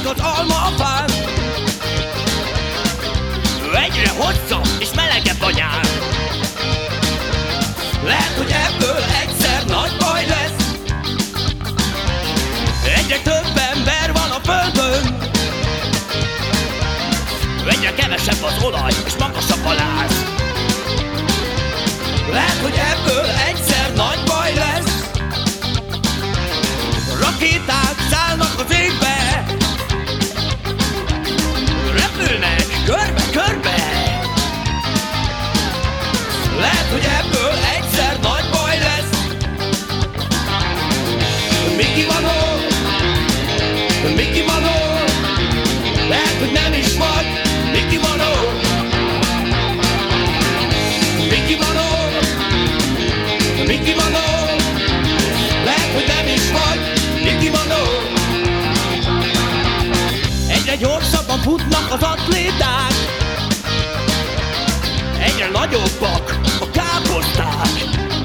az almafán. Egyre hosszabb és melegebb a nyár. Lehet, hogy ebből egyszer nagy baj lesz. Egyre több ember van a földön. Egyre kevesebb az olaj és magasabb a láz. Lehet, hogy ebből egyszer nagy baj lesz. Rakéták szállnak az égbe, repülnek körbe-körbe. Lehet, hogy ebből egyszer nagy baj lesz. Mickey Manó, Mickey Manó, lehet, hogy nem is vagy Mickey Manó. Mickey Manó, Mickey Manó, lehet, hogy nem is vagy Mickey Manó. Egyre gyorsabban futnak az atléták, egyre nagyobbak a káposzták.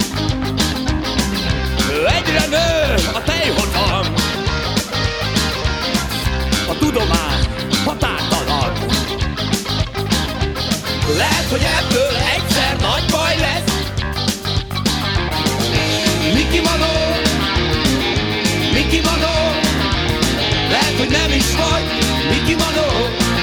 Egyre nő a tejhozam, a tudomány határtalan. Lehet, hogy ebből egyszer nagy baj lesz. Mickey Manó, Mickey Manó, lehet, hogy nem is vagy Mickey Manó.